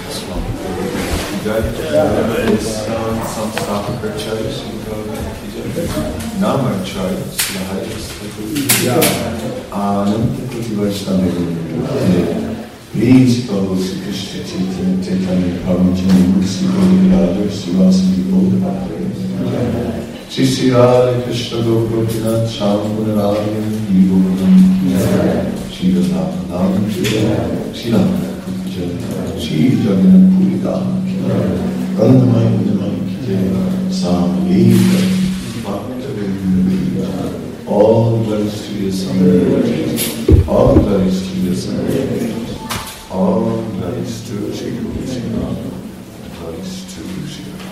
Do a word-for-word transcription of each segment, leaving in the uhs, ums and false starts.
Please follow Sri Krishna Chaitanya Chaitanya Prabhupada Sri Radha Sri Vasudeva Gopala Sri Sri Radha Krishna Gopinath Shamuna Radha Yivodam Sri Radha Nam Sri Radha Sri Jagannath Puri Dham Gandhamaya Gandhamaya Kite Samaveta Bhakta Vrinda. All glories to your son, all glories to your son. All glories to Sri Guru Sri Radha, glories to Sri Radha.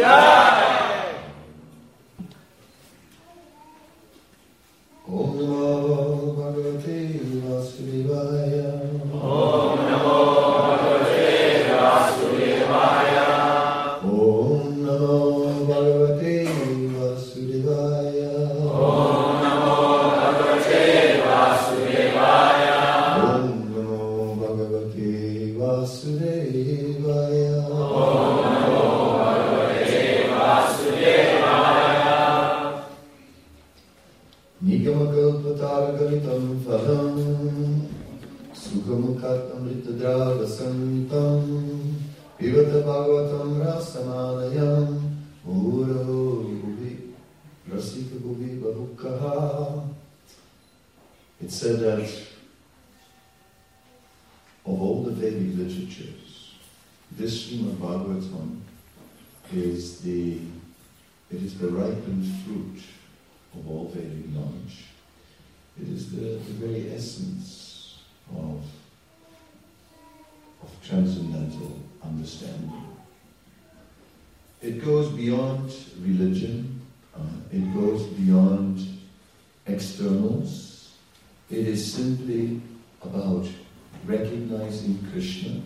Jai! Om Namo Bhagavate Vasudevaya. Om Namo Bhagavate Vasudevaya. Om Namo Bhagavate Vasudevaya. Om Namo Bhagavate Vasudevaya. Om Namo Bhagavate Vasudevaya. Om Namo Bhagavate Vasudevaya. Nigamakalpataragalitam phalam Sukhamukatamritadravasantam Pivata Bhagavatam Rasamanayam Muro Gubi Rasika Gubi Barukaha. It said that of all the Vedic literatures, this Srimad Bhagavatam is the it is the ripened fruit of all Vedic knowledge. It is the, the very essence of, of transcendental understanding. It goes beyond religion, uh, it goes beyond externals. It is simply about recognizing Krishna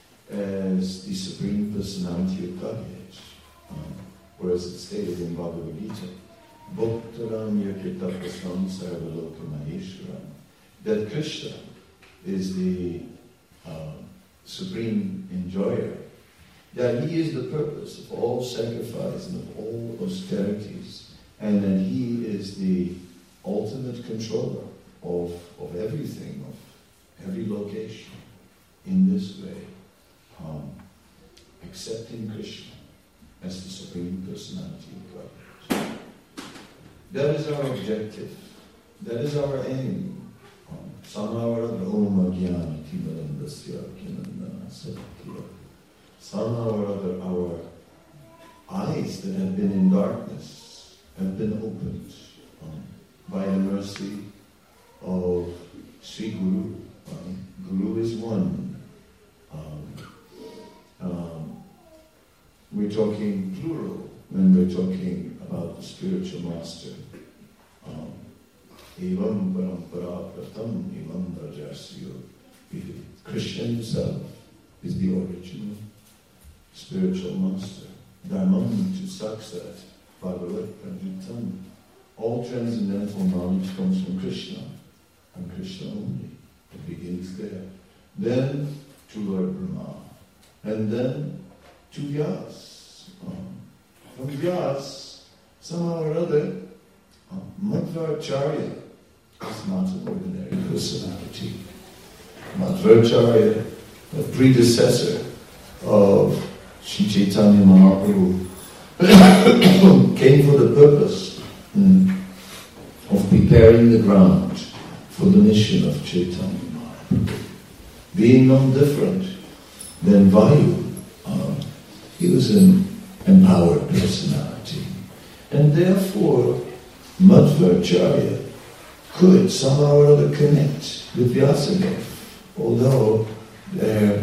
as the Supreme Personality of Godhead, uh, whereas it's stated in Bhagavad Gita, Bhaktaram Yakitapasam Sarvaloka Maheshwaram, that Krishna is the uh, supreme enjoyer, that he is the purpose of all sacrifice and of all austerities, and that he is the ultimate controller of, of everything, of every location. In this way, um, accepting Krishna as the Supreme Personality of God. That is our objective. That is our aim. Somehow or other, Om Ajnana Timarandasya Kinandana Satya. Somehow or other, our eyes that have been in darkness have been opened um, by the mercy of Sri Guru. Um, Guru is one. Um, um, we're talking plural when we're talking about the spiritual master. Um, Evam parampara pratam evam rajasya. Krishna himself is the original spiritual master. Dharmam tu saksat bhagavat prajutam. All transcendental knowledge comes from Krishna, and Krishna only. It begins there. Then to Lord Brahma, and then to Vyas. Um, from Vyas, somehow or other, um, Madhvacharya is not an ordinary personality. Madhvacharya, the predecessor of Sri Chaitanya Mahaprabhu, came for the purpose mm, of preparing the ground for the mission of Chaitanya Mahaprabhu. Being no different than Vayu, uh, he was an empowered personality. And therefore, Madhvacharya could somehow or other connect with Vyasadeva, although uh,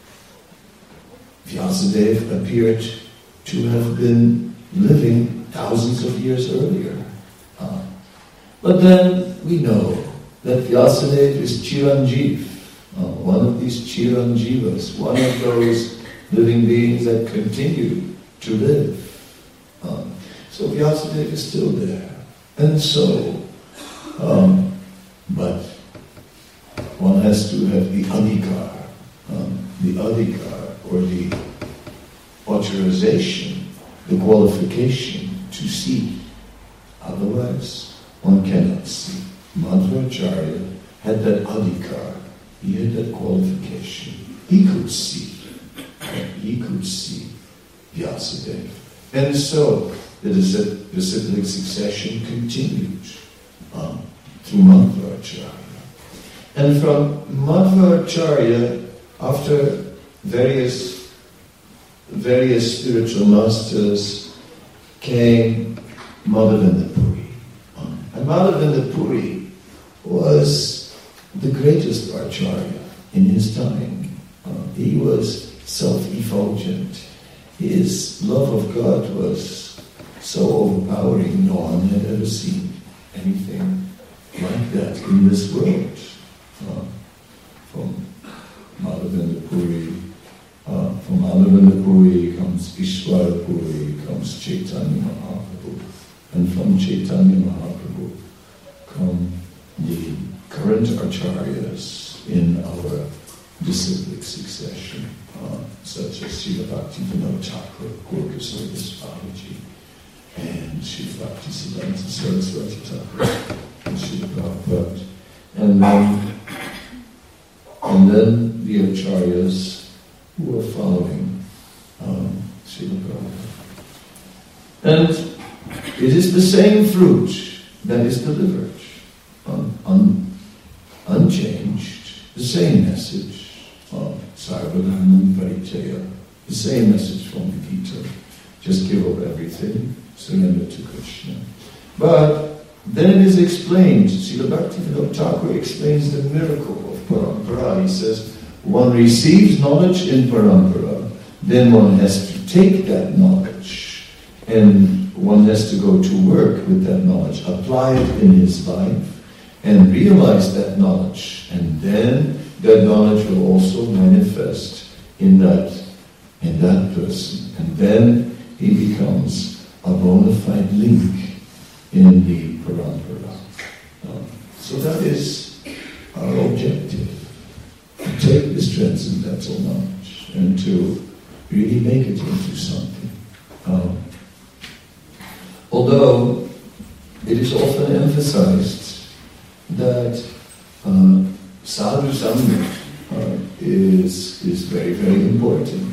Vyasadeva appeared to have been living thousands of years earlier. Uh, but then we know that Vyasadeva is Chiranjeev, uh, one of these Chiranjivas, one of those living beings that continue to live. Uh, so Vyasadeva is still there. And so, um, but one has to have the adhikar, um, the adhikar, or the authorization, the qualification to see. Otherwise, one cannot see. Madhvacharya had that adhikar, he had that qualification. He could see. He could see Vyasadeva. And so, the disciplic succession continued um, through Madhvacharya. And from Madhvacharya, after various various spiritual masters, came Madhavendra Puri. Um, and Madhavendra Puri was the greatest Acharya in his time. Uh, he was self-effulgent. his love of God was so overpowering, no one had ever seen anything like that in this world. Uh, from Madhavendra Puri, uh, from Madhavendra Puri comes Ishwara Puri, comes Chaitanya Mahaprabhu, and from Chaitanya Mahaprabhu come the current acharyas in our disciplic succession, uh, such as Srila Bhaktivinoda Thakur, Gaura-Kishora Babaji, and Srila Bhaktisiddhanta Saraswati Thakur, and Srila Prabhupada. And then, and then the acharyas who are following um, Srila Prabhupada. And it is the same fruit that is delivered, un, un, unchanged, the same message of Sarvadharman Paritya, the same message from the Gita. Just give up everything, surrender to Krishna. But then it is explained, Srila Bhaktivinoda Thakur explains the miracle of Parampara. He says, one receives knowledge in Parampara, then one has to take that knowledge, and one has to go to work with that knowledge, apply it in his life, and realize that knowledge, and then that knowledge will also manifest in that in that person, and then he becomes a bona fide link in the parampara. Um, so that is our objective, to take this transcendental knowledge and to really make it into something. Um, although it is often emphasized that uh, sadhu sangha uh, is is very, very important.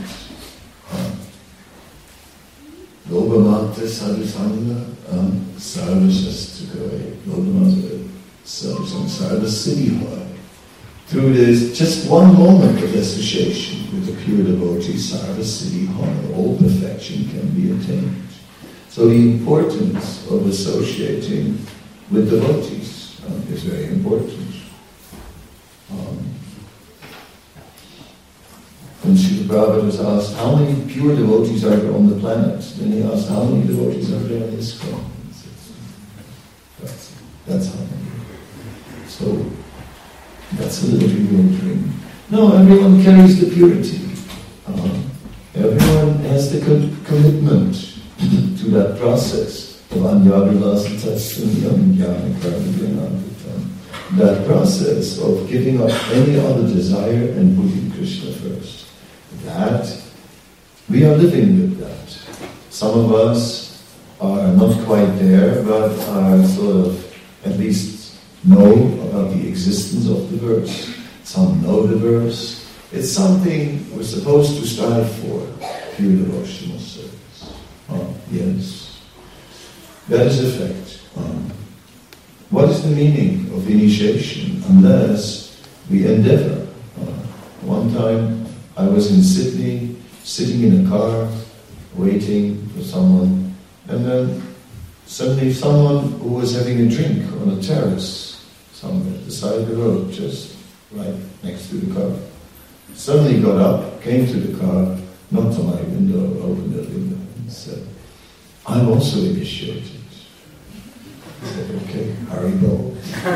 Lobamata sadhu sangha sarva shastrikaya. Lobamata sadhu sangha sarva siddhi. Through this, just one moment of association with a pure devotee, sarva siddhi, all perfection can be attained. So the importance of associating with devotees um, is very important. Um, when Srila Prabhupada was asked, how many pure devotees are there on the planet? Then he asked, how many devotees are there on this planet? That's, that's how many. So, that's a little bewildering. No, everyone carries the purity. Um, everyone has the co- commitment to that process of that process of giving up any other desire and putting Krishna first. That, we are living with that. Some of us are not quite there, but are sort of at least know about the existence of the verse. Some know the verse. It's something we're supposed to strive for, pure devotional service. Oh, yes. That is a fact. Um, what is the meaning of initiation unless we endeavor? Uh, one time I was in Sydney, sitting in a car, waiting for someone, and then suddenly someone who was having a drink on a terrace somewhere at the side of the road, just right next to the car, suddenly got up, came to the car, knocked on my window, opened the window, and said, "I'm also initiated." I said, "Okay, Haribo."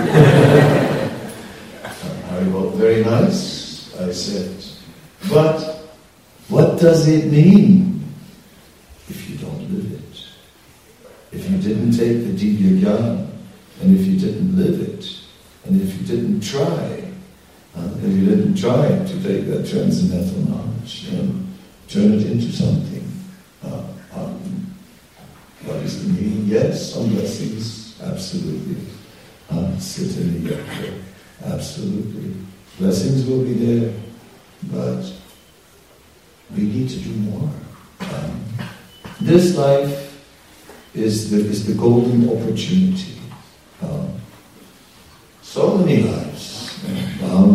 Haribo, very nice, I said. But what does it mean if you don't live it? If you didn't take the Divya Jnana, and if you didn't live it, and if you didn't try, uh, if you didn't try to take that transcendental knowledge and turn it into something, uh, um, what is the meaning? Yes, some blessings, absolutely. Uh, sit in the yakka, absolutely. Blessings will be there, but we need to do more. Um, this life is the, is the golden opportunity. Um, so many lives. Uh,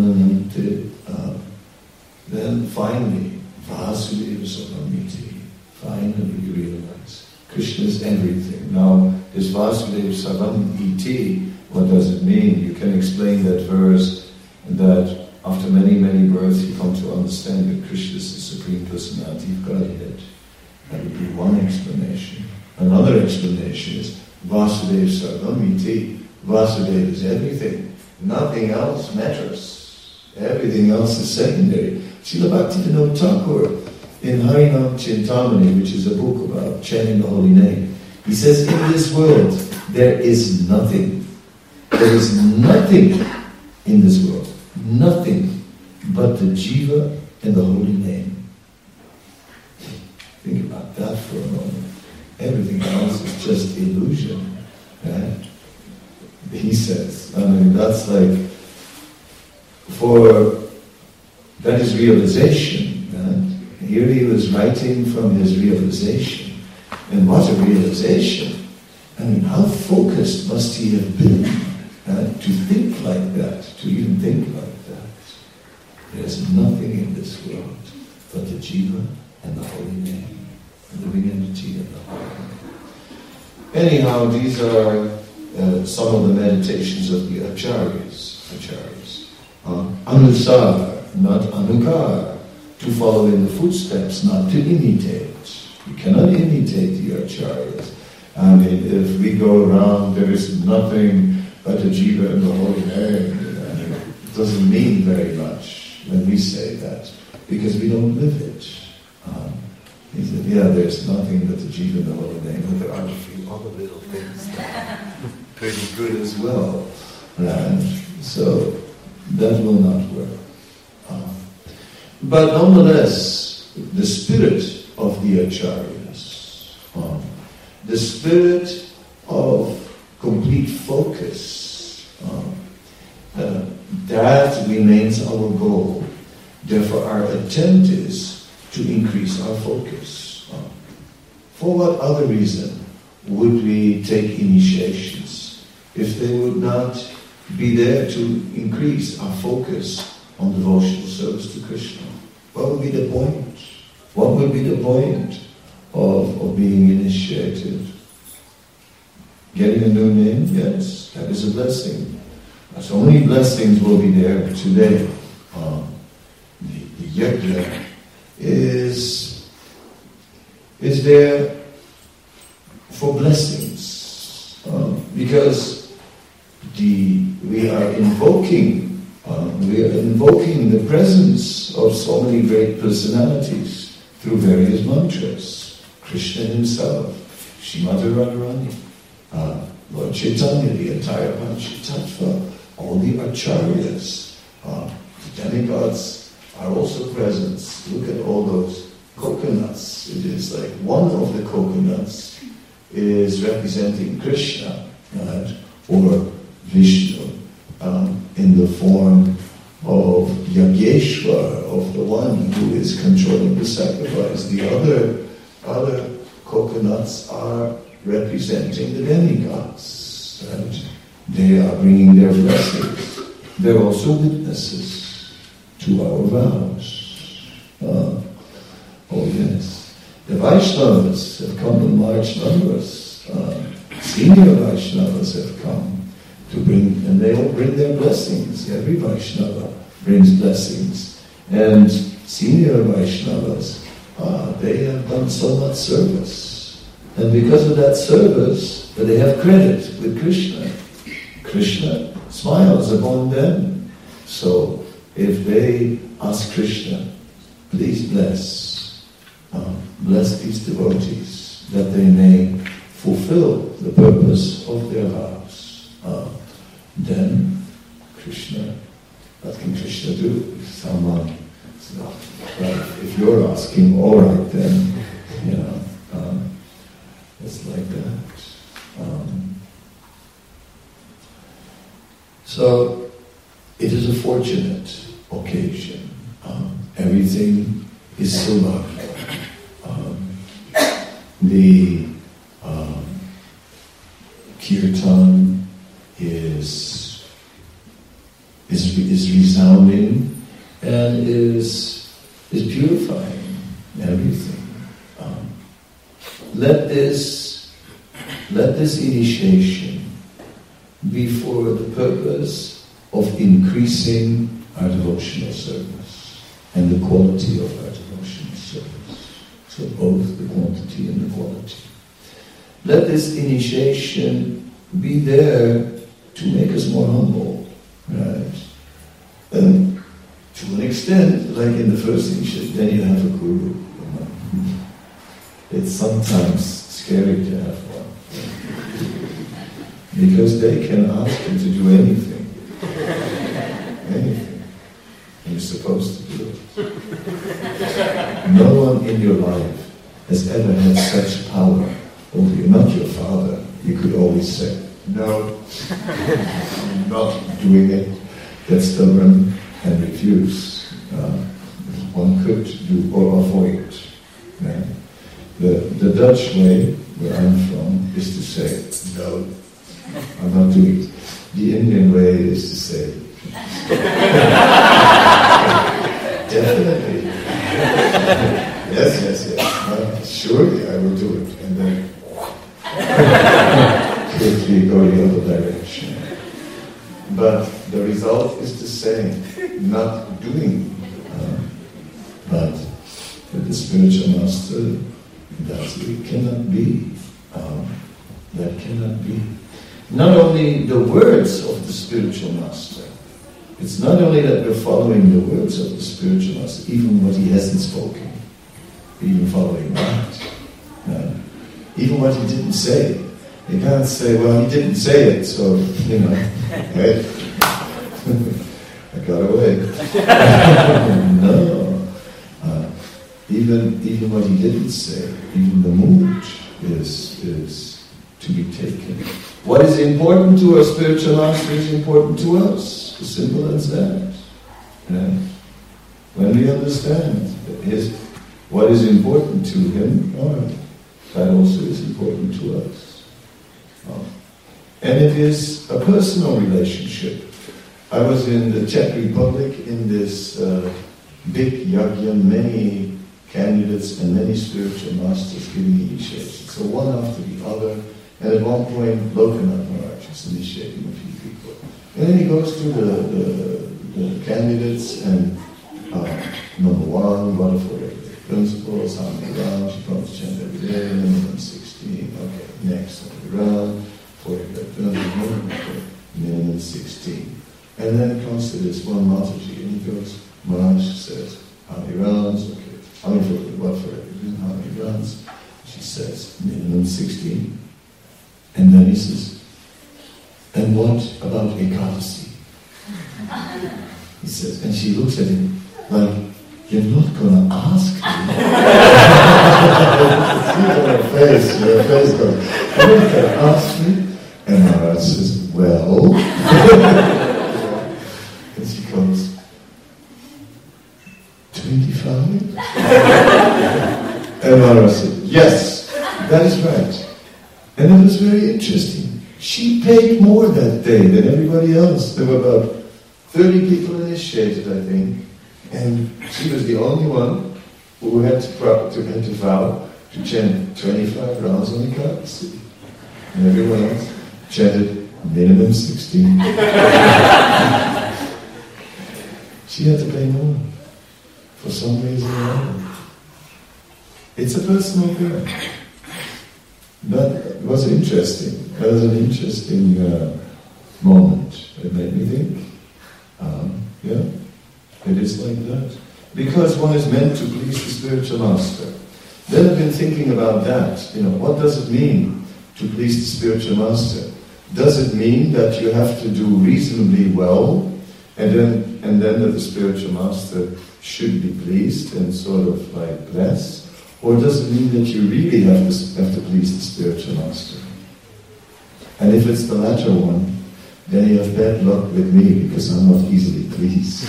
then finally, Vasudeva Sarvamiti. Finally you realize Krishna is everything. Now, this Vasudeva Sarvam Iti, what does it mean? You can explain that verse that after many, many births, you come to understand that Krishna is the Supreme Personality of Godhead. That would be one explanation. Another explanation is Vasudeva Sarvamiti. Vasudeva is everything. Nothing else matters. Everything else is secondary. Srila Bhaktivinoda Thakur, in Harinam Chintamani, which is a book about chanting the holy name, he says, in this world, there is nothing. There is nothing in this world. Nothing but the jiva and the holy name. Think about that for a moment. Everything else is just illusion. Right? He says, I mean, that's like, for, that is realization. Right? Here he was writing from his realization. And what a realization. I mean, how focused must he have been right, to think like that, to even think like that. There's nothing in this world but the jiva and the holy name, the living entity and the holy name. Anyhow, these are uh, some of the meditations of the acharyas. Acharyas. Uh, anusar, not anukar. To follow in the footsteps, not to imitate. You cannot imitate the acharyas. I mean, if we go around, there is nothing but the jiva and the holy name. It doesn't mean very much when we say that, because we don't live it. Um, he said, yeah, there's nothing but the jiva and the holy name, but there are a few other little things that are pretty good as well. Right? So, that will not work. Um, but nonetheless, the spirit of the acharyas, um, the spirit of complete focus, um, uh, that remains our goal. Therefore, our attempt is to increase our focus. Um, for what other reason would we take initiations if they would not be there to increase our focus on devotional service to Krishna? What would be the point? What would be the point of, of being initiated? Getting a new name? Yes, that is a blessing. So many blessings will be there today. Um, the, the yajna is, is there for blessings. Um, because the we are invoking, um, we are invoking the presence of so many great personalities through various mantras. Krishna himself, Srimati Radharani, uh, Lord Chaitanya, the entire Panchatattva, all the acharyas, uh, the demigods are also present. Look at all those coconuts. It is like one of the coconuts is representing Krishna, right? Or Vishnu, um, in the form of Yageshwar, of the one who is controlling the sacrifice. The other, other coconuts are representing the demigods, right? They are bringing their blessings. They're also witnesses to our vows. Uh, oh yes. The Vaishnavas have come in large numbers. Uh, senior Vaishnavas have come to bring, and they all bring their blessings. Every Vaishnava brings blessings. And senior Vaishnavas, uh, they have done so much service. And because of that service, they have credit with Krishna. Krishna smiles upon them. So, if they ask Krishna, please bless, uh, bless these devotees, that they may fulfill the purpose of their vows, uh, then Krishna, what can Krishna do? If someone, so, right, if you're asking, all right then, you know, um, it's like that. Um, So, it is a fortunate occasion. Um, everything is so lovely. Um, the um, kirtan is, is is resounding and is is purifying everything. Um, let this let this initiation be for the purpose of increasing our devotional service and the quality of our devotional service. So both the quantity and the quality. Let this initiation be there to make us more humble, right? And to an extent, like in the first initiation, then you have a guru. You know? It's sometimes scary to have one. Because they can ask you to do anything. Anything. And you're supposed to do it. No one in your life has ever had such power over you. Not your father. You could always say, no, I'm not doing it. Get stubborn and refuse. Uh, one could do or avoid. Yeah. The, the Dutch way, where I'm from, is to say, no, I'm not doing it. The Indian way is to say, definitely. Yes, yes, yes. Uh, surely I will do it. And then quickly go the other direction. But the result is the same, not doing. Uh, but with the spiritual master, that it cannot be. Um, that cannot be. Not only the words of the spiritual master. It's not only that we're following the words of the spiritual master, even what he hasn't spoken. Even following that. Uh, even what he didn't say. You can't say, well, he didn't say it, so, you know, right? I got away. No. Uh, even even what he didn't say, even the mood is, is to be taken. What is important to our spiritual master is important to us. As simple as that. Yeah. When we understand his, what is important to him, all right, that also is important to us. Oh. And it is a personal relationship. I was in the Czech Republic in this uh, big yagya, many candidates and many spiritual masters giving initiation. So one after the other. And at one point, Lokanath Maharaj is initiating a few people. And then he goes through the, the, the candidates and uh, number one, what are four regular principles, how many rounds, you promise to chant every day, minimum sixteen, okay, next, every round, four regular principles, minimum sixteen. And then it comes to this one Mataji, and he goes, Maharaj says, how many rounds, okay, how many for what for every, how many rounds? She says, minimum sixteen. And then he says, and what about Ekadasi? He says, and she looks at him like, you're not going to ask me. See her face, her face goes, you're not going to ask me? And Maharaj says, well. And she goes, twenty-five? And Maharaj said, yes, that is right. And it was very interesting. She paid more that day than everybody else. There were about thirty people initiated, I think. And she was the only one who had to, pro- to, had to vow to chant twenty-five rounds on the Ekadasi. And everyone else chanted minimum sixteen. She had to pay more. For some reason or other. It's a personal thing. But it was interesting. That was an interesting uh, moment. It made me think. Um, yeah, it is like that. Because one is meant to please the spiritual master. Then I've been thinking about that. You know, what does it mean to please the spiritual master? Does it mean that you have to do reasonably well, and then and then that the spiritual master should be pleased and sort of like bless? Or does it mean that you really have to, have to please the spiritual master? And if it's the latter one, then you have bad luck with me, because I'm not easily pleased.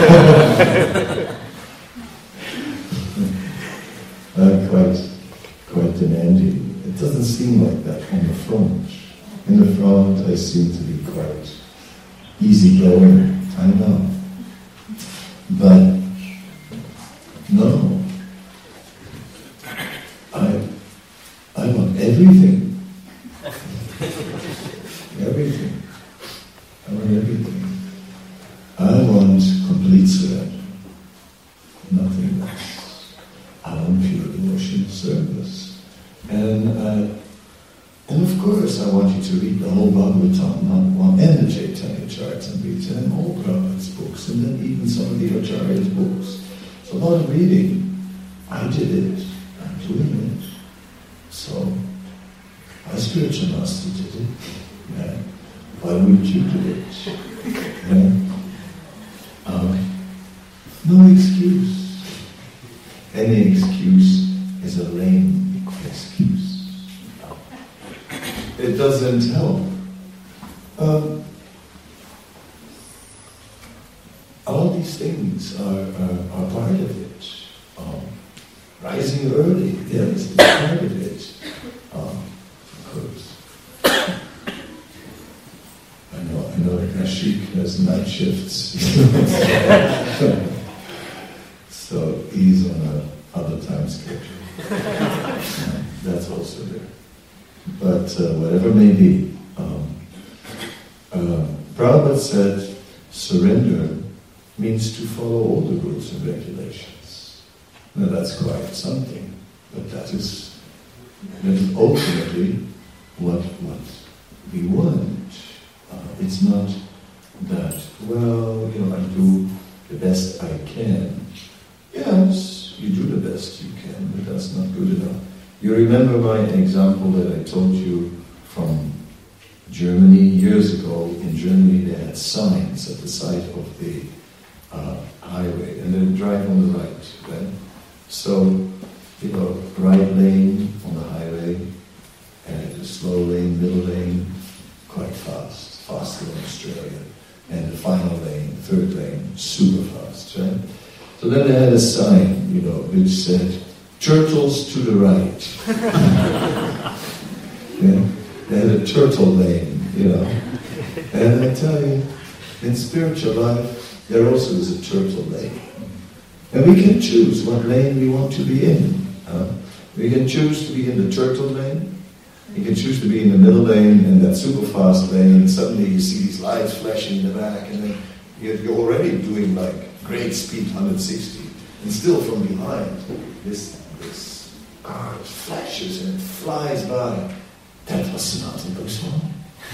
I'm quite, quite demanding. It doesn't seem like that on the front. In the front, I seem to be quite easygoing. I know. But, no. I, I want everything. Everything. I want everything. I want And, uh, and of course I want you to read the whole Bhagavatam, not one, and the Chaitanya Charitamrita, and all Prabhupada's books, and then even some of the Acharya's books. It's a lot of reading. I did it. I'm doing it. So, my spiritual master did it. Yeah. Why wouldn't you do it? Yeah. Um, no excuse. Any excuse is a lame excuse. It doesn't help. Um, all these things are, are, are part of it. Um, rising early, yes, it's part of it. Um, of course. I know, I know that Rashik has night shifts. So he's on a other time schedule. That's also there. But uh, whatever may be, um, uh, Prabhupada said surrender means to follow all the rules and regulations. Now that's quite something, but that is, that is ultimately what, what we want. Uh, it's not that, well, you know, I do the best I can. Yes, you do the best you can, but that's not good enough. You remember my example that I told you from Germany? Years ago in Germany they had signs at the side of the uh, highway, and they drive on the right, right? So, you know, right lane on the highway, and a slow lane, middle lane, quite fast, faster than Australia, and the final lane, third lane, super fast, right? So then they had a sign, you know, which said, turtles to the right. Yeah? They had a turtle lane, you know. And I tell you, in spiritual life, there also is a turtle lane. And we can choose what lane we want to be in. Uh, we can choose to be in the turtle lane. You can choose to be in the middle lane and that super fast lane, and suddenly you see these lights flashing in the back, and then you're already doing like great speed, one hundred sixty, and still from behind, this this car flashes and it flies by. That was Sanatana Goswami.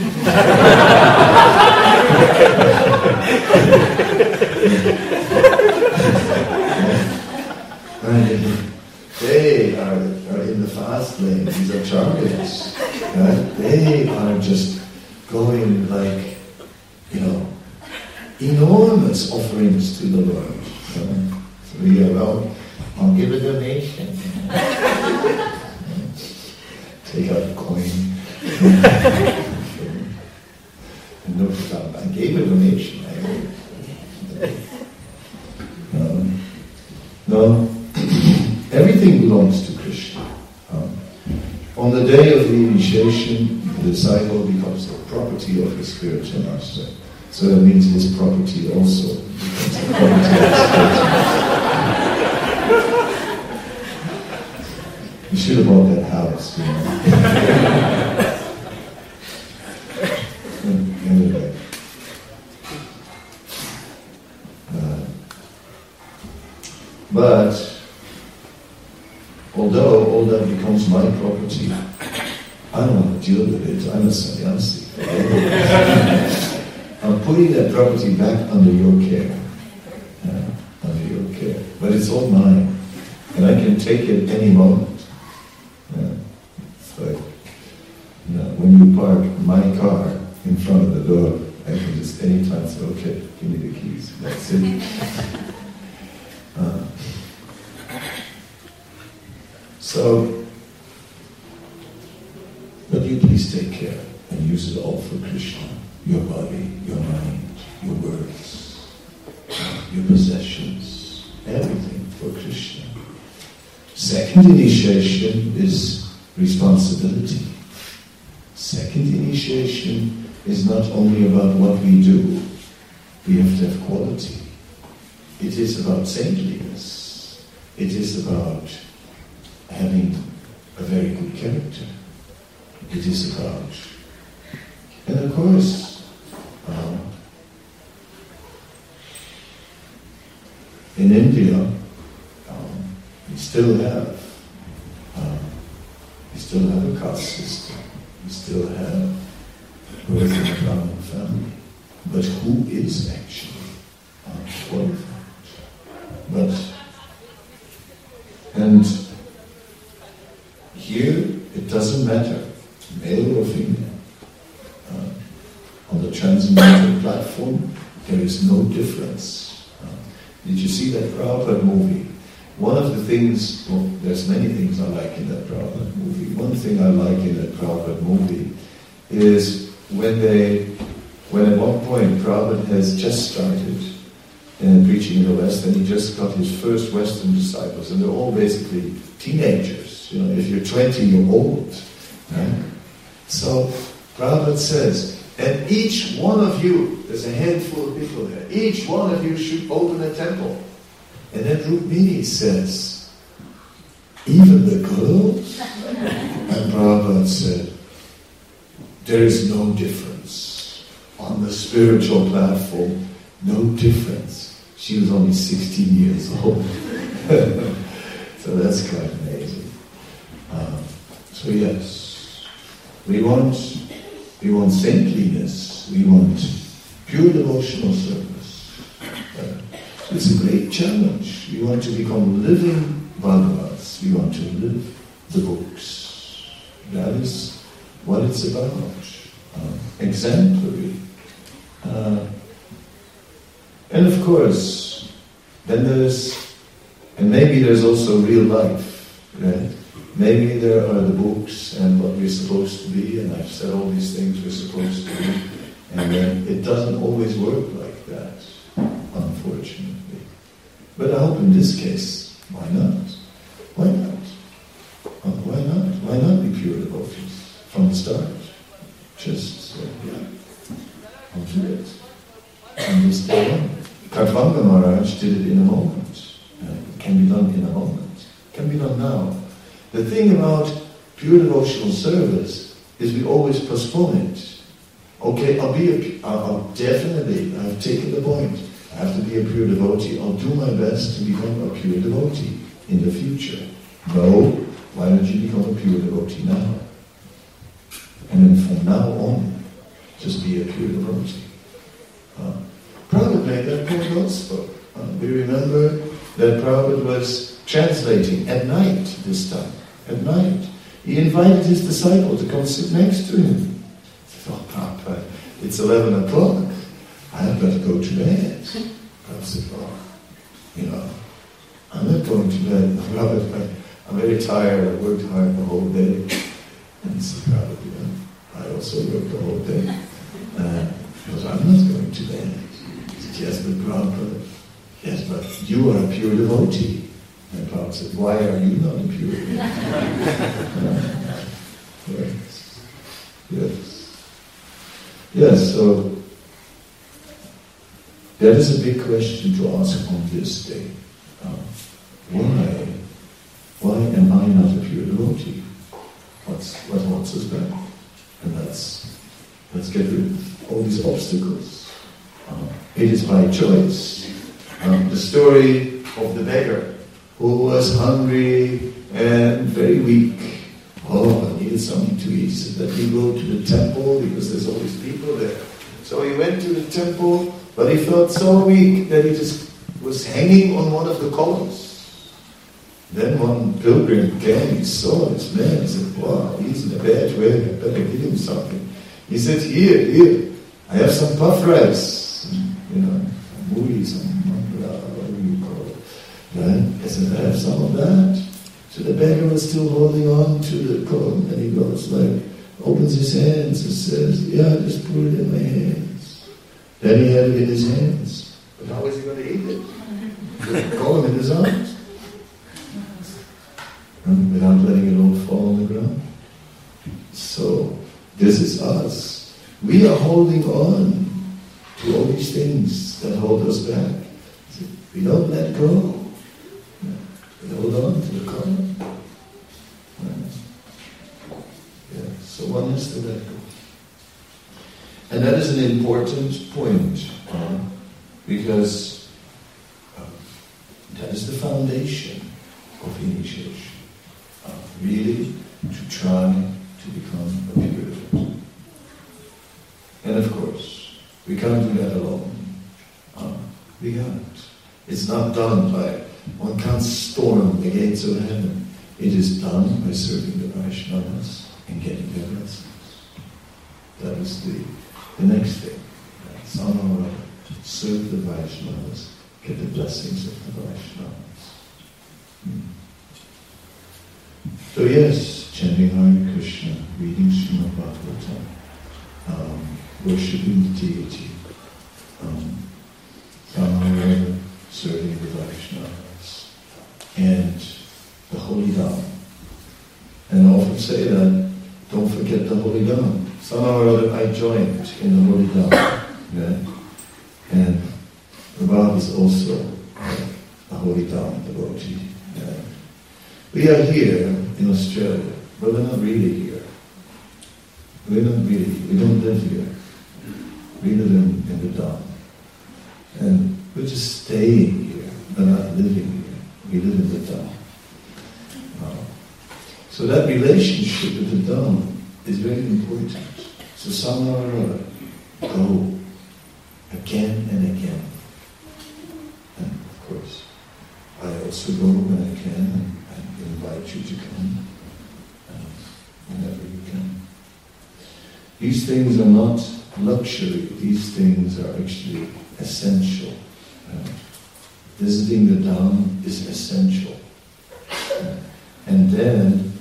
Right. They are, are in the fast lane. These are chariots. Right? They are just going like, you know, enormous offerings to the Lord. Right? So we are, well, I'll give a donation. Take out a coin. And no, I gave a donation. Um, no, everything belongs to Krishna. Um, on the day of the initiation, the disciple becomes the property of his spiritual master. So that means his property also becomes the property of his spiritual master. You should have bought that house, you know. Anyway. Uh, but, although all that becomes my property, I don't want to deal with it. I'm a sannyasi. I'm putting that property back under your care. Uh, under your care. But it's all mine. And I can take it any moment. Uh, it's like, you know, when you park my car in front of the door, I can just anytime say, okay, give me the keys. That's it. Uh, so, but you please take care and use it all for Krishna. Your body, your mind, your words, your possessions, everything for Krishna. Second initiation is responsibility. Second initiation is not only about what we do, we have to have quality. It is about saintliness. It is about having a very good character. It is about, and of course, uh, in India, um, we still have, uh, we still still have a caste system. We still have birth in a Brahmin family. But who is actually qualified? But, and here it doesn't matter, male or female. Uh, on the transcendental platform, there is no difference. Uh, did you see that Prabhupada movie? One of the things, well, there's many things I like in that Prabhupada movie. One thing I like in that Prabhupada movie is when they, when at one point Prabhupada has just started uh, preaching in the West, and he just got his first Western disciples, and they're all basically teenagers. You know, if you're twenty, you're old. Right? So Prabhupada says, and each one of you, there's a handful of people there, each one of you should open a temple. And then Rukmini says, even the girls? And Prabhupada said, there is no difference. On the spiritual platform, no difference. She was only sixteen years old. So that's quite amazing. Um, so yes, we want, we want saintliness, we want pure devotional service. Uh, It's a great challenge. We want to become living Bhagavats. We want to live the books. That is what it's about. Uh, exemplary. Uh, and of course, then there's, and maybe there's also real life, right? Maybe there are the books and what we're supposed to be, and I've said all these things we're supposed to be, and then it doesn't always work like that, unfortunately. But I hope in this case, why not? Why not? Uh, why not? Why not be pure devotees from the start? Just, uh, yeah, I'll do it. And just go on. Khatvanga Maharaj did it in a moment. Uh, it can be done in a moment. It can be done now. The thing about pure devotional service is we always postpone it. Okay, I'll be a, I'll definitely, I've taken the point. I have to be a pure devotee. I'll do my best to become a pure devotee in the future. No, why don't you become a pure devotee now? And then from now on, just be a pure devotee. Uh, Prabhupada made that point also. Uh, we remember that Prabhupada was translating at night this time. At night. He invited his disciple to come sit next to him. He said, oh, Prabhupada, it's eleven o'clock. I've got to go to bed. Prabhupada said, oh, you know, I'm not going to bed. Prabhupada, I'm very tired. I worked hard the whole day. And he said, Prabhupada, you know, I also worked the whole day. Uh, he goes, I'm not going to bed. He said, yes, but Prabhupada, yes, but you are a pure devotee. And Prabhupada said, why are you not a pure devotee? Yes. Yes. Yes, so that is a big question to ask on this day. Uh, why? Why am I not a pure devotee? What's, what holds us back? And let's, let's get rid of all these obstacles. Uh, it is by choice. Um, the story of the beggar who was hungry and very weak. Oh, I needed something to eat. So let me go to the temple because there's always people there. So he went to the temple, but he felt so weak that he just was hanging on one of the columns. Then one pilgrim came, he saw this man, he said, wow, he's in a bad way, I better give him something. He said, here, here, I have some puff rice, you know, muri, some mandra, whatever you call it. Right? I said, I have some of that. So the beggar was still holding on to the column, and he goes like, opens his hands and says, yeah, just put it in my hands. Then he had it in his hands. But how is he going to eat it? The column in his arms. And without letting it all fall on the ground. So, this is us. We are holding on to all these things that hold us back. We don't let go. We hold on to the column. Yeah. So one has to let go. And that is an important point, uh, because uh, that is the foundation of initiation. Uh, really to try to become a pure devotee. And of course, we can't do that alone. Uh, we can't. It's not done by, one can't storm the gates of heaven. It is done by serving the Vaishnavas and getting their blessings. That is the, the next thing. Somehow serve the Vaishnavas, get the blessings of the Vaishnavas. Hmm. So yes, chanting Hare Krishna, reading Srimad Bhagavatam, um, worshipping the deity, um, somehow serving the Vaishnavas, and the Holy Dham. And I often say that, don't forget the Holy Dham. Somehow or other I joined in the Holy Dham. Yeah? And Prabhupada is also uh, a Holy Dham devotee. Yeah? We are here in Australia, but we're not really here. We're not really, we don't live here. We live in, in the Dham. And we're just staying here, but not living here. We live in the Dham. Uh, so that relationship with the Dham is very important. So somehow or other, go again and again. And of course, I also go when I can and, and invite you to come uh, whenever you can. These things are not luxury. These things are actually essential. Uh, visiting the Dham is essential. Uh, and then,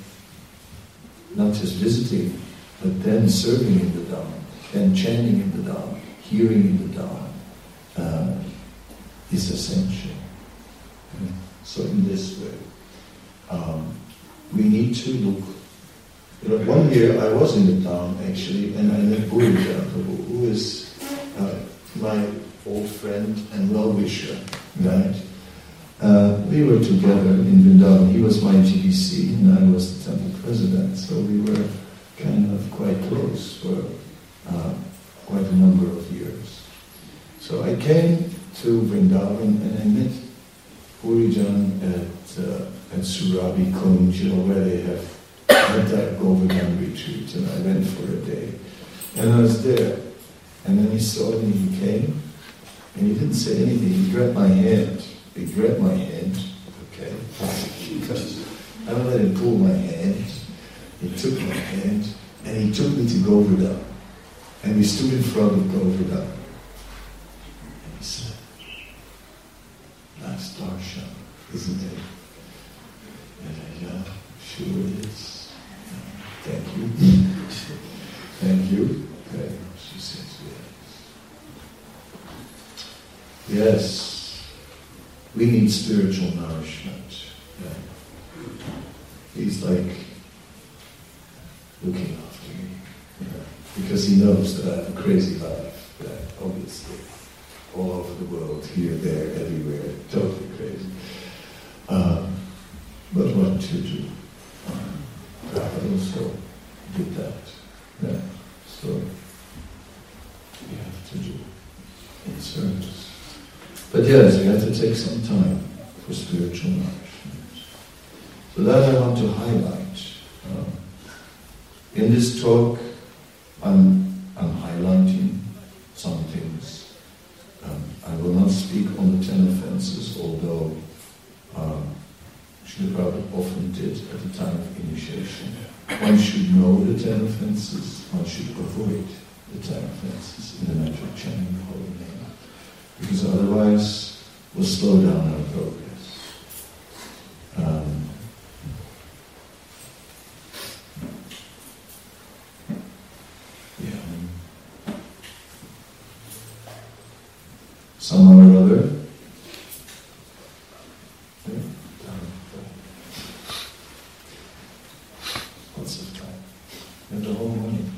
not just visiting, but then serving in the Dham, then chanting in the Dham, hearing in the Dham, uh, is essential. Okay? So in this way, um, we need to look. You know, one year I was in the Dham actually, and I met Bhurijan Prabhu, who is uh, my old friend and well-wisher, right? Uh, we were together in Vrindavan. He was my G B C and I was the temple president, so we were kind of quite close for uh, quite a number of years. So I came to Vrindavan and I met Purijan at, uh, at Surabi Kunj, you know, where they have had that Govardhan retreat, and I went for a day. And I was there, and then he saw me, he came, and he didn't say anything. He grabbed my hand. He grabbed my hand, okay, because I don't let him pull my hand. He took my hand, and he took me to Govardhan. And we stood in front of Govardhan. And he said, "Nice darshan, isn't it?" And I, yeah, sure it is. Thank you. Thank you. Okay, she says yes. Yes, we need spiritual nourishment. Yeah. He's like looking after me. Yeah. Because he knows that I have a crazy life, yeah, obviously. All over the world, here, there, everywhere, totally crazy. Um, but what to do? Um, Prabhupada also did that. Yeah. So we have to do in service. But yes, we have to take some time for spiritual nourishment. So that I want to highlight. Um, in this talk, I'm, I'm highlighting some things. Um, I will not speak on the ten offenses, although um, Srila Prabhupada often did at the time of initiation. One should know the ten offenses, one should avoid the ten offenses in the matter of chanting the holy name. Because otherwise, we'll slow down our progress. Um, yeah. Somehow or other, lots of time, and the whole morning.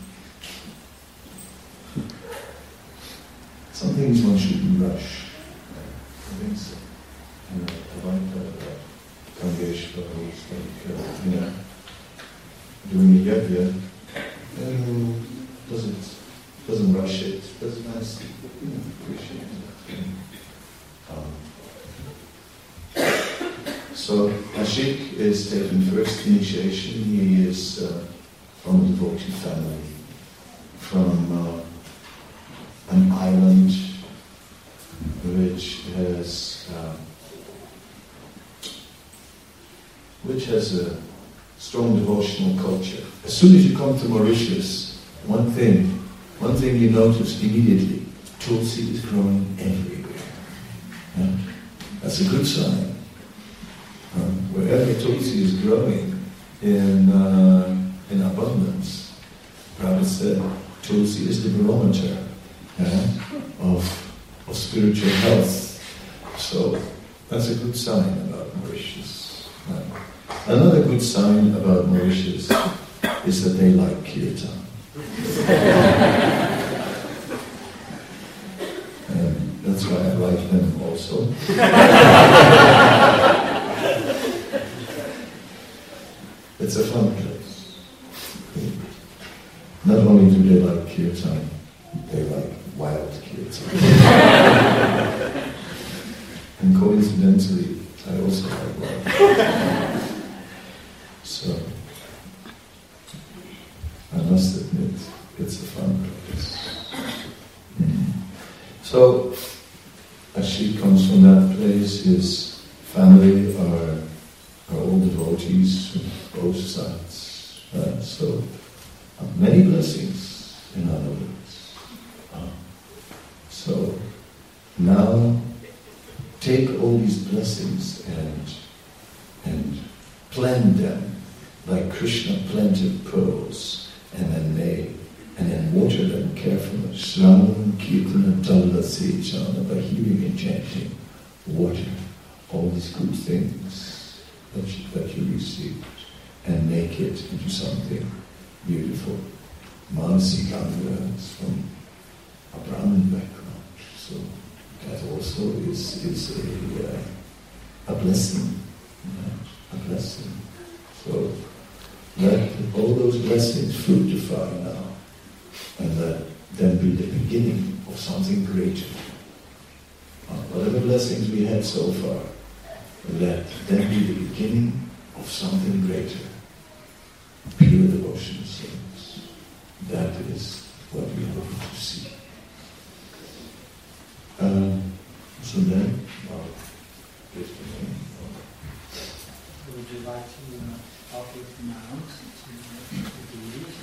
Some things one shouldn't rush. I think so. You know, I like that about Kangeshwar, who's like, uh, you know, doing a yajna, and doesn't doesn't rush it, doesn't ask, you know, appreciate it. Um, so Ashik is taken first initiation. He is uh, from a devotee family, from uh, an island which has uh, which has a strong devotional culture. As soon as you come to Mauritius, one thing, one thing you notice immediately: Tulsi is growing everywhere. Yeah? That's a good sign. Um, wherever Tulsi is growing in uh, in abundance, Prabhupada said, Tulsi is the barometer yeah, of of spiritual health. So that's a good sign about Mauritius. Uh, another good sign about Mauritius is that they like kirtan. And that's why I like them also. It's a fun place. Not only do they like kirtan, they like wild kirtan. And coincidentally, I also like wild kirtan. So, I must admit, it's a fun place. Mm. So, Ashik comes from that place. His family are, are all devotees from both sides. Right? So, uh, many blessings, in other words. Uh, so, now, take all these blessings and and blend them like Krishna planted pearls, and then they and then water them carefully. Shravan, Kirtana, Talla, Sechana, by hearing and chanting, water all these good things that you, that you received and make it into something beautiful. Manasi Ganga is from a Brahmin background, so that also is is a uh, a blessing, right? A blessing. So let all those blessings fructify now, and let them be the beginning of something greater. Uh, whatever blessings we had so far, let them be the beginning of something greater. Pure devotion service. That is what we hope to see. Um, so then, I'll give the name. Would you like to uh, offer it now to the devotees?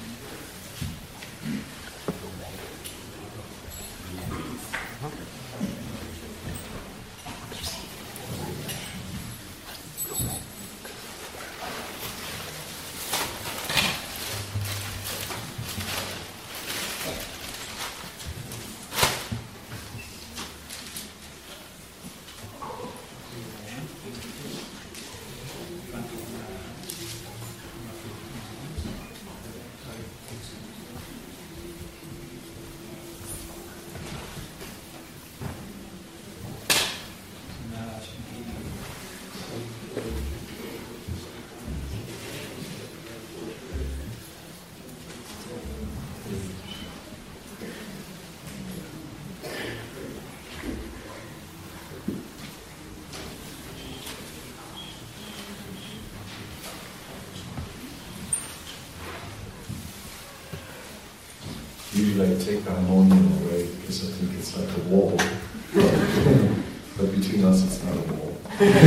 Usually I take the harmonium away because I think it's like a wall. But between us it's not a wall.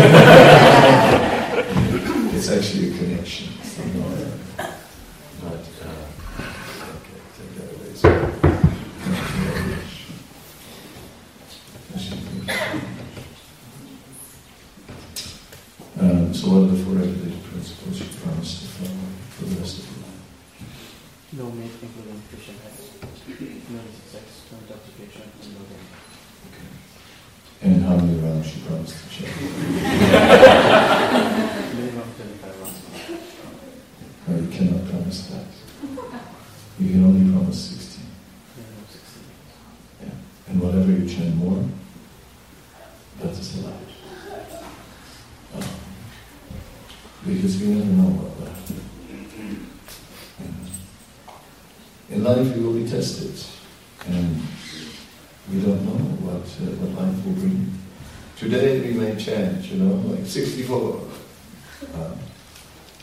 It's actually a connection. But, uh, okay, take that away. So, um, so what are the four everyday principles you promise to follow for the rest of your life? No meat, including fish and eggs. No sex, no intoxication, and no drink. Okay. And how many rounds you promise to check? Minimum twenty-five rounds. No, you cannot promise that. You can only promise sixteen. Minimum sixteen. Yeah. And whatever you chant more, that is allowed. Oh. Because we never know what will happen. In life we will be tested, and we don't know what uh, what life will bring. Today we may chant, you know, like sixty-four. Uh,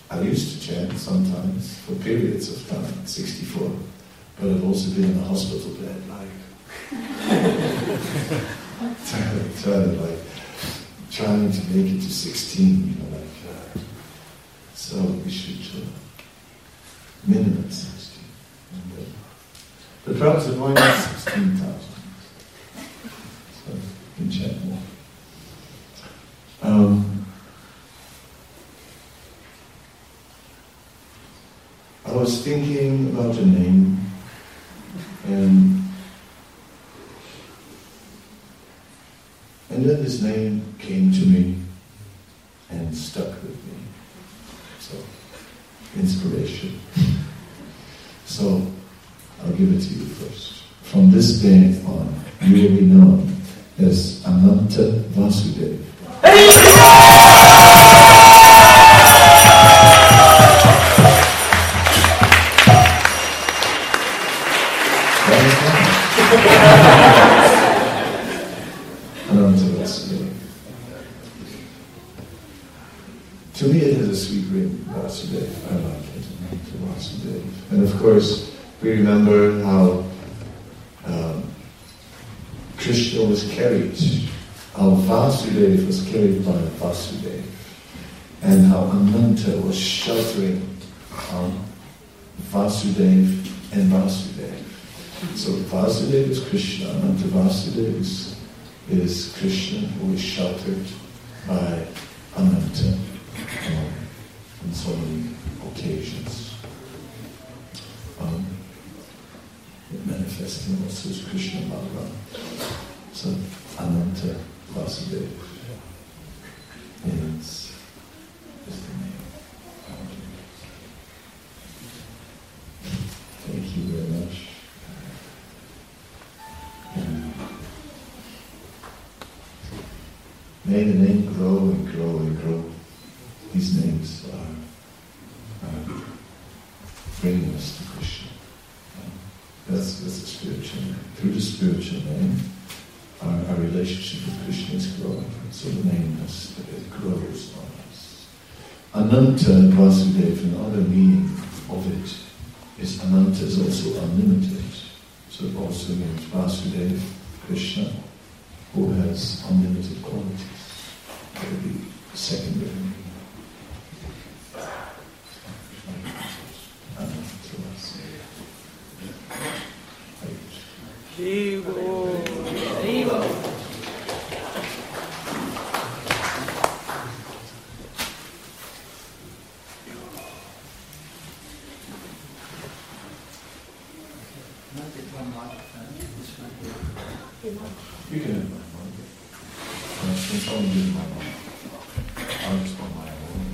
I used to chant sometimes for periods of time, sixty-four, but I've also been in a hospital bed, like trying, trying, like trying to make it to sixteen, you know, like uh, so we should uh, minimum sixteen. And, uh, the Prabhupada said, why not sixteen thousand? So you can chant more. Um, I was thinking about a name, and and then this name came to me and stuck with me. So, inspiration. So, I'll give it to you first. From this day on, you will be known as Ananta Vasudeva. Ananta Vasudeva. To me it has a sweet ring, Vasudeva. I like it, Ananta Vasudeva. And of course, we remember how um, Krishna was carried, how Vasudeva was carried by Vasudeva, and how Ananta was sheltering um, Vasudeva and Vasudeva. So Vasudeva is Krishna, Ananta Vasudeva is, is Krishna who is sheltered by Ananta um, on so many occasions. Um, manifesting also as Krishna Bhagavan. So Ananta Vasudeva is, is the name. Thank you very much. And may the name grow and grow and grow. These names are, are bringing us to Krishna. That's, that's a spiritual name. Through the spiritual name, our, our relationship with Krishna is growing. So the name has, it grows on us. Ananta Vasudeva, another meaning of it is Ananta is also unlimited. So it also means Vasudeva, Krishna, who has unlimited qualities. That would be secondary meaning. Ananta Vasudeva. Shivo. Shivo. You can have my mom. It's only with my mom. I'll just want my own.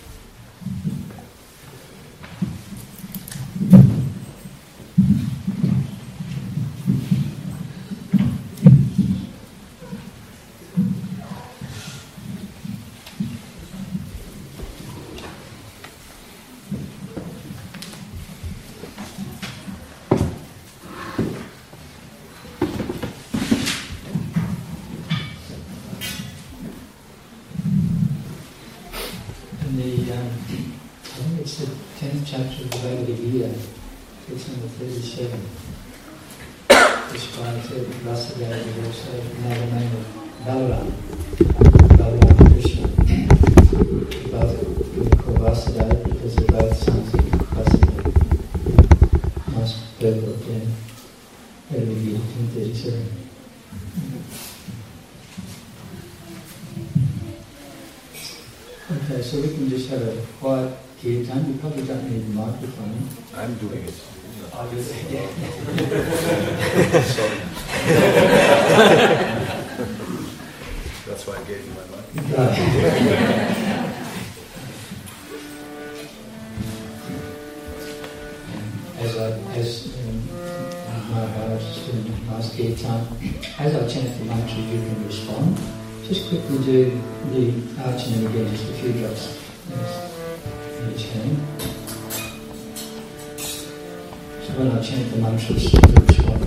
Chapter of the Bhagavad Gita, six hundred thirty-seven, describes it. Vasudeva is also another name of Balaram, Balaram Krishna. Both we call Vasudeva because they're both sons of Vasudeva. Nice purple again. Bhagavad Gita ten thirty-seven. Okay, so we can just have a quiet kirtan. You probably don't need a microphone. I'm doing it. I'll do it. Yeah. That's why I gave you my mic. As I, as um, Maharaj in last kirtan, as I chant the mantra, you can respond. Just quickly do the arching again, just a few drops. Yes. Each hand. So when I chant the mantras, you respond.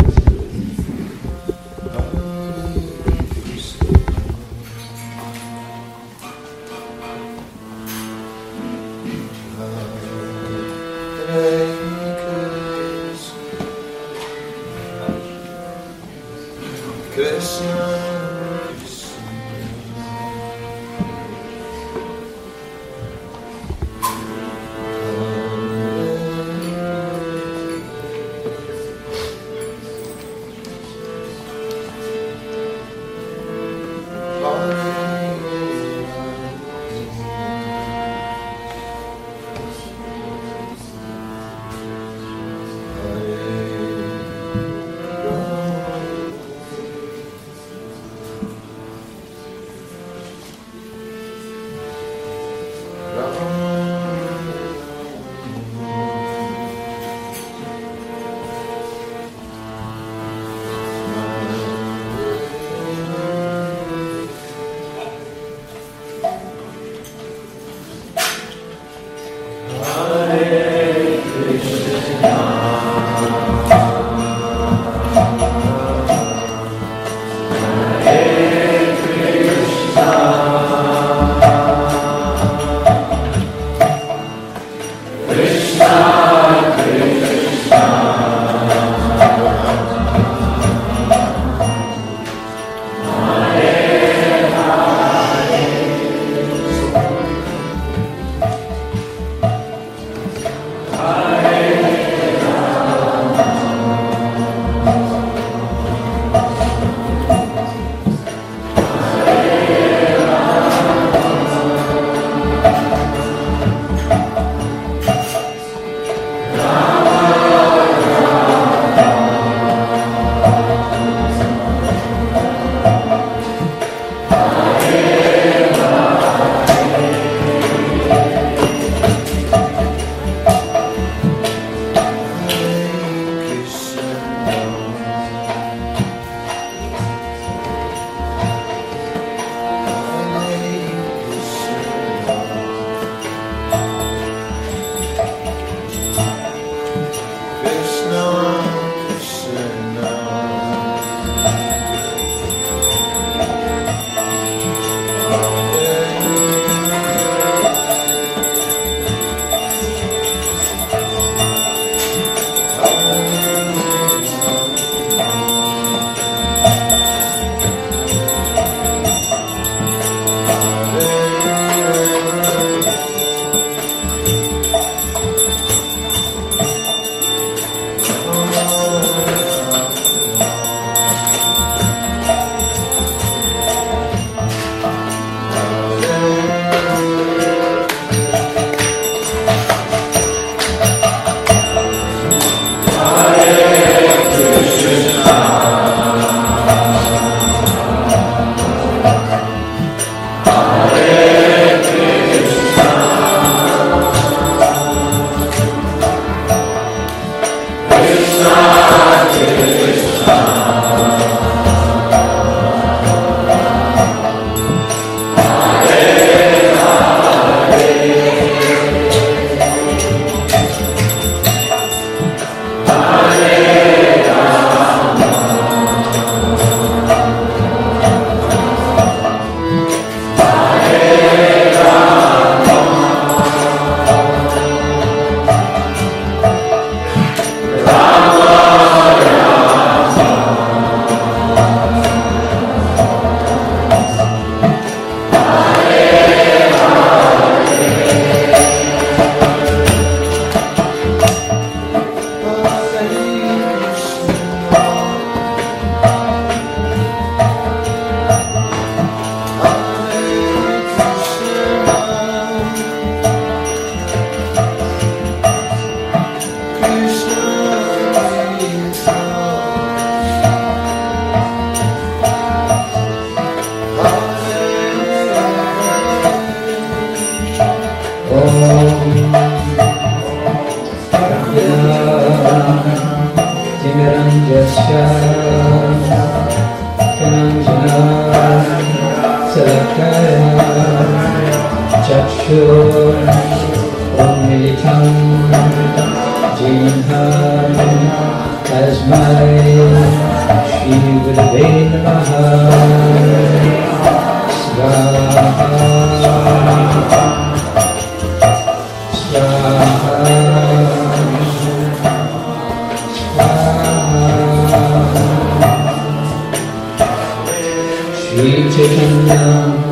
Chaitanya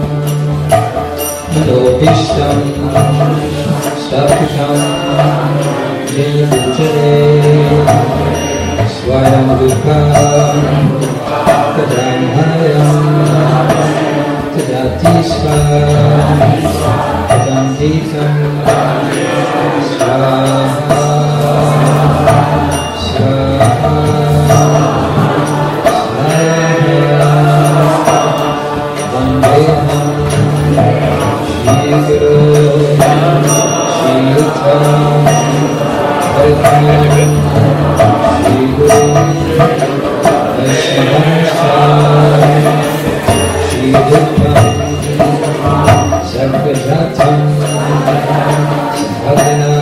Madhopishtam Stapikam Jayabhutale Swayam Dukam Kadamhayam Tadatisvam Tadantikam Swaha Swaha Vandeham Shri Guru Shri Uttam Harikam Shri Guru Vaishnavamsam Shri Duktam Sarvajatam Sadhana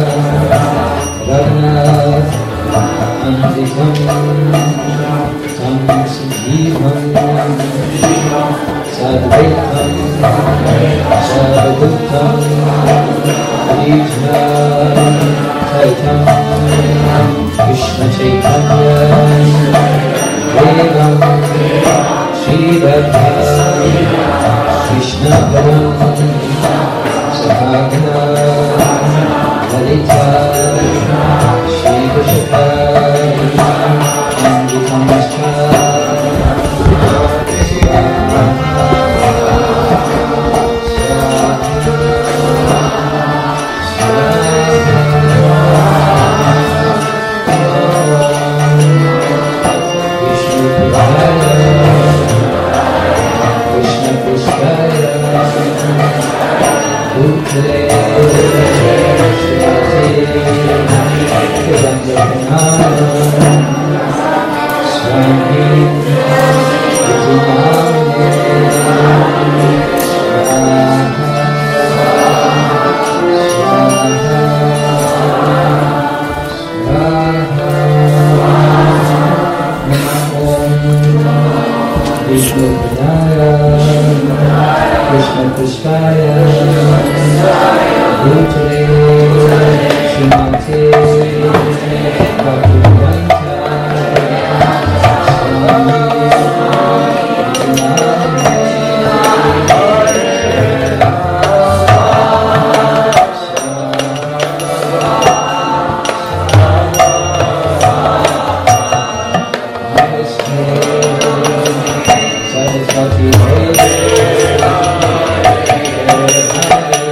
Raghunath Andikam Tam Siddhivam Sadvaitam Sadvaitam Krishna Chaitam Krishna Chaitanya Devam Shri Radha Krishna Padam Sahagana Lalita Shri Vishaka Andikamascha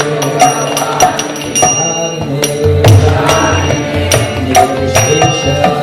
Krishna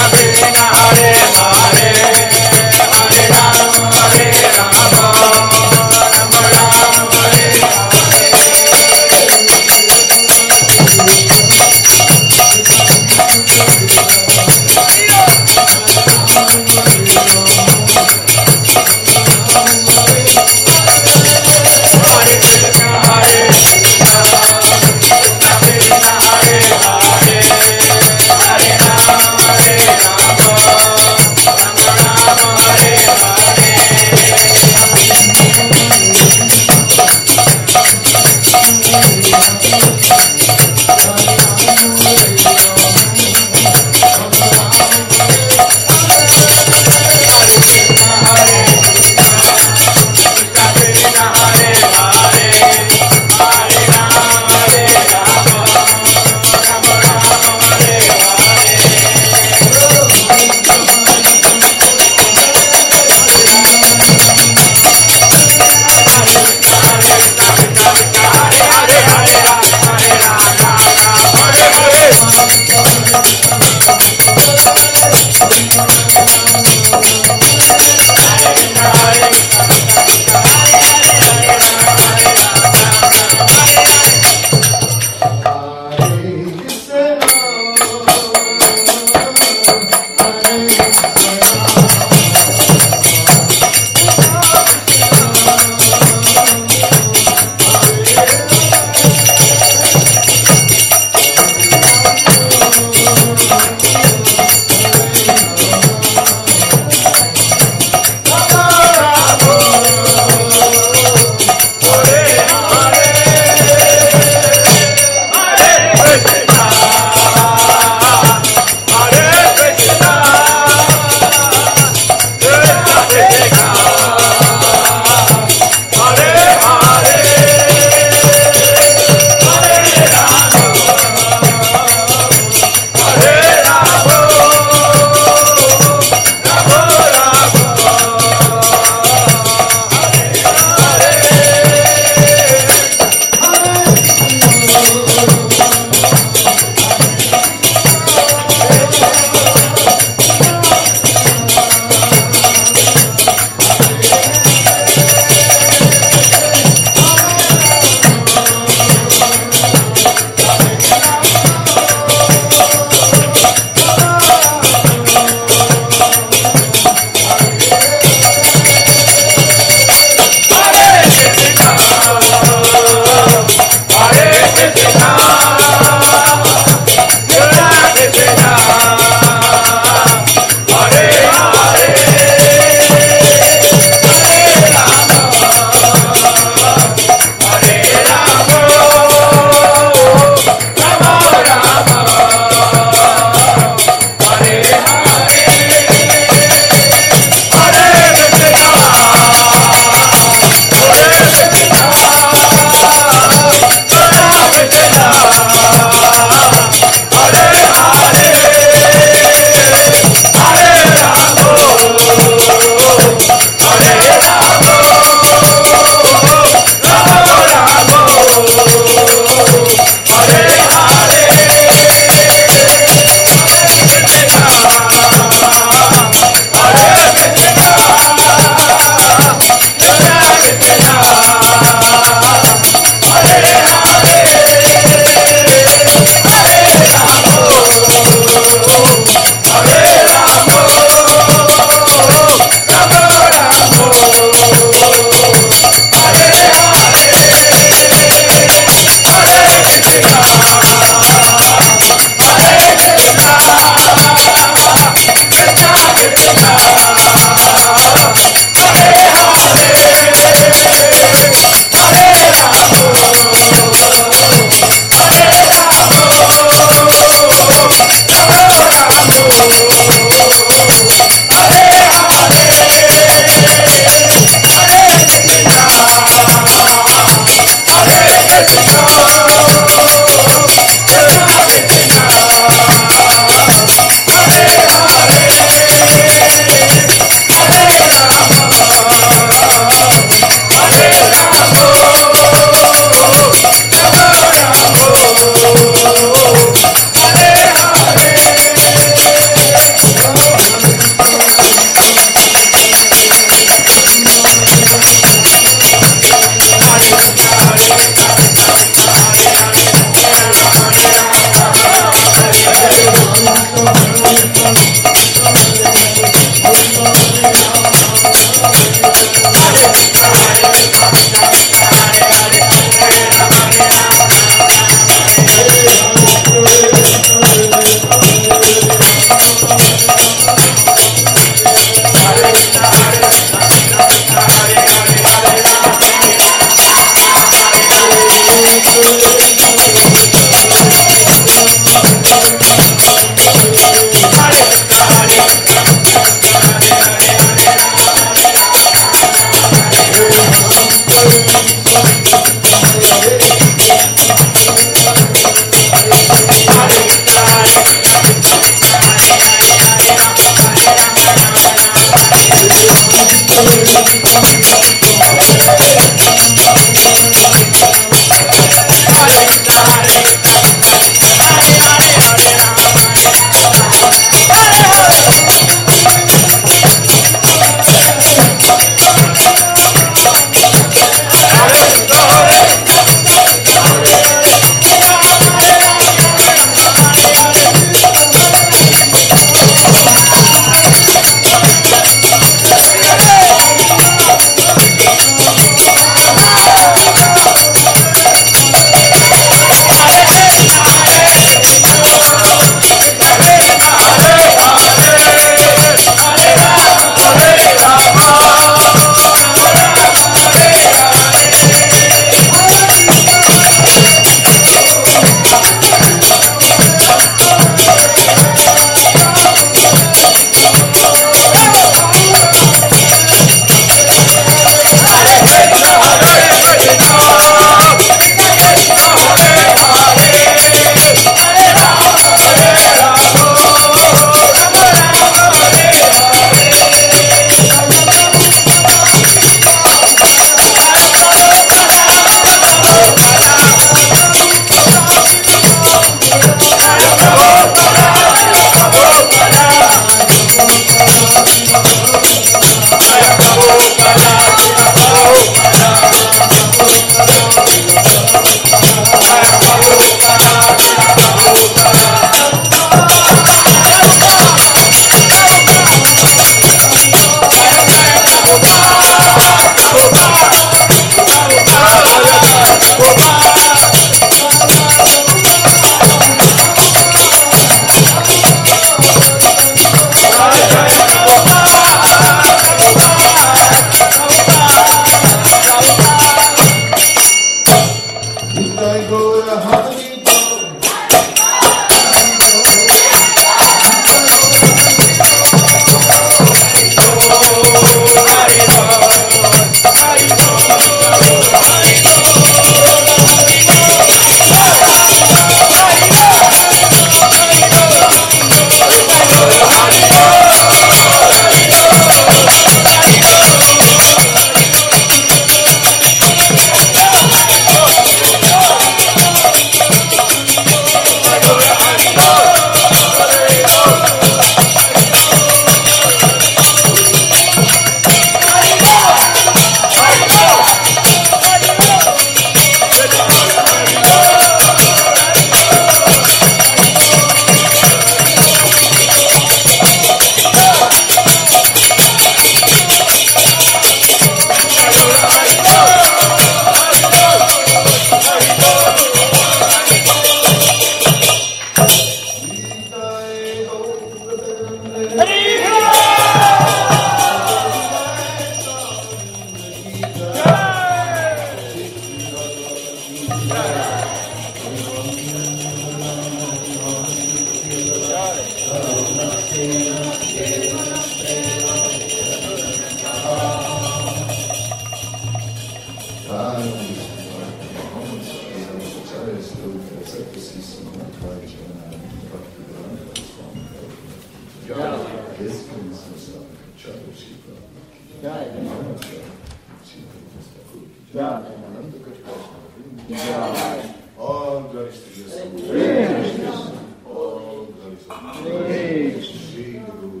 All glories to you. All glories to you. Shri Guru.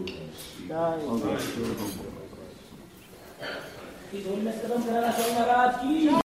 Shri Guru.